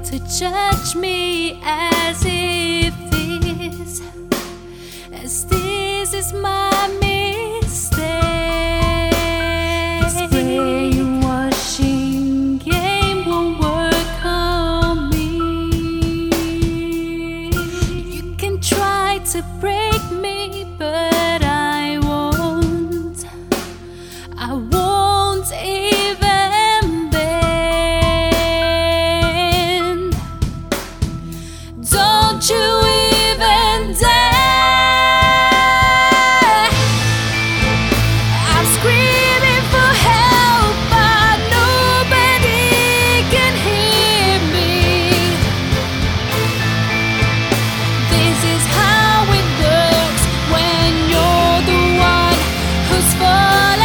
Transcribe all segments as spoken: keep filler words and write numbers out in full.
to judge me as if this, as this is my mistake. This brainwashing game won't work on me. You can try to break me, but I won't. I won't even bend. Don't you even dare. I'm screaming for help, but nobody can hear me. This is how it works when you're the one who's falling.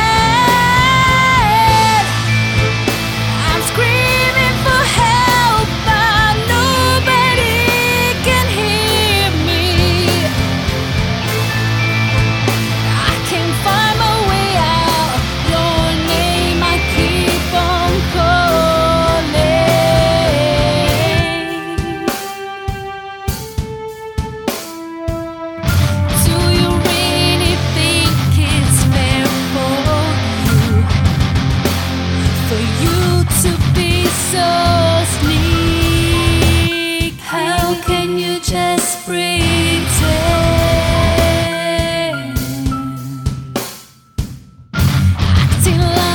I'm screaming for help, but nobody can hear me. I can't find my way out. Your name I keep on calling. Do you really think it's fair for you, for you to be so sneaky? How can you just pretend, acting like